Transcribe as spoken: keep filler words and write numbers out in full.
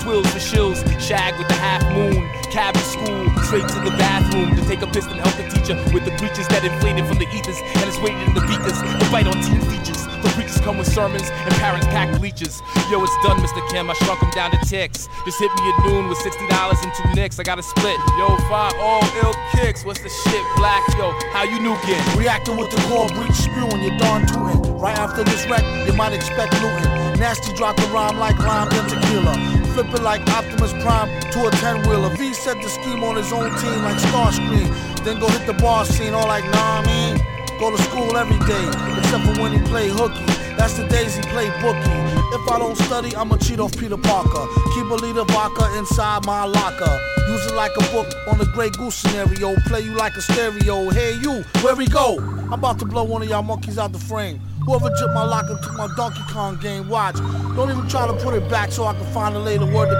Wills for shills, shag with the half moon, cab to school, straight to the bathroom to take a piss and help the teacher with the creatures that inflated from the ethers and is waiting in the beakers to bite on teen features. The preachers come with sermons and parents pack bleachers. Yo, it's done, Mister Kim, I shrunk them down to ticks. Just hit me at noon with sixty dollars and two nicks. I got a split. Yo, five all ill kicks. What's the shit, Black? Yo, how you nuking? Reacting with the core breach spewing, you're done tootin'. Right after this wreck, you might expect looting. Nasty drop the rhyme like lime and tequila. Flip it like Optimus Prime to a ten-wheeler. V set the scheme on his own team like Starscream. Then go hit the bar scene all like, nah, I mean. Go to school every day, except for when he play hooky. That's the days he play bookie. If I don't study, I'ma cheat off Peter Parker. Keep a liter vodka inside my locker. Use it like a book on a Grey Goose scenario. Play you like a stereo. Hey you, where we go? I'm about to blow one of y'all monkeys out the frame. Whoever jipped my locker took my Donkey Kong game, watch. Don't even try to put it back so I can find a later word to